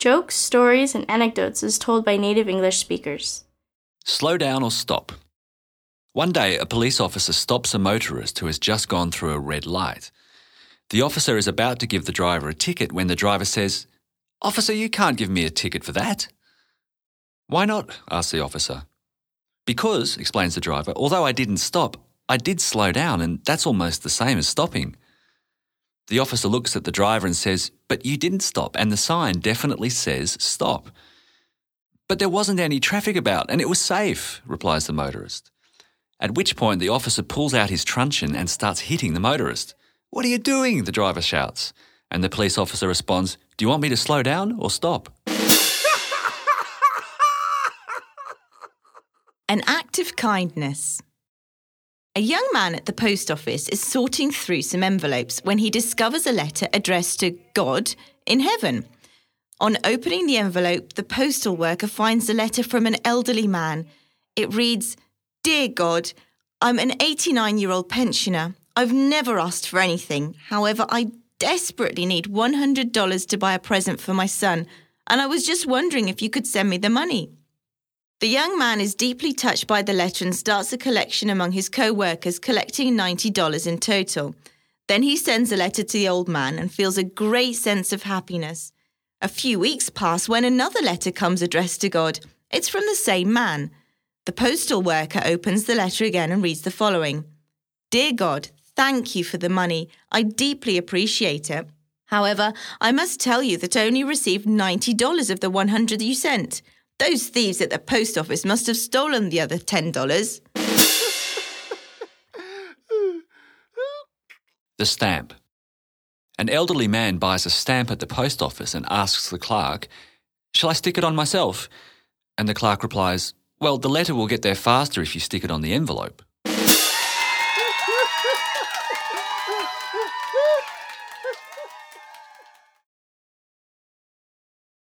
jokes, stories, and anecdotes as told by native English speakers. Slow down or stop. One day, a police officer stops a motorist who has just gone through a red light. The officer is about to give the driver a ticket when the driver says, "Officer, you can't give me a ticket for that." "Why not?" asks the officer. "Because," explains the driver, "although I didn't stop, I did slow down, and that's almost the same as stopping." The officer looks at the driver and says, "But you didn't stop, and the sign definitely says stop." "But there wasn't any traffic about, and it was safe," replies the motorist. At which point the officer pulls out his truncheon and starts hitting the motorist. "What are you doing?" the driver shouts. And the police officer responds, "Do you want me to slow down or stop?" An act of kindness. A young man at the post office is sorting through some envelopes when he discovers a letter addressed to God in heaven. On opening the envelope, the postal worker finds a letter from an elderly man. It reads, "Dear God, I'm an 89-year-old pensioner. I've never asked for anything. However, I desperately need $100 to buy a present for my son, and I was just wondering if you could send me the money." The young man is deeply touched by the letter and starts a collection among his co-workers, collecting $90 in total. Then he sends a letter to the old man and feels a great sense of happiness. A few weeks pass when another letter comes addressed to God. It's from the same man. The postal worker opens the letter again and reads the following. "Dear God, thank you for the money. I deeply appreciate it. However, I must tell you that I only received $90 of the $100 you sent. Those thieves at the post office must have stolen the other $10. The stamp. An elderly man buys a stamp at the post office and asks the clerk, "Shall I stick it on myself?" And the clerk replies, "Well, the letter will get there faster if you stick it on the envelope."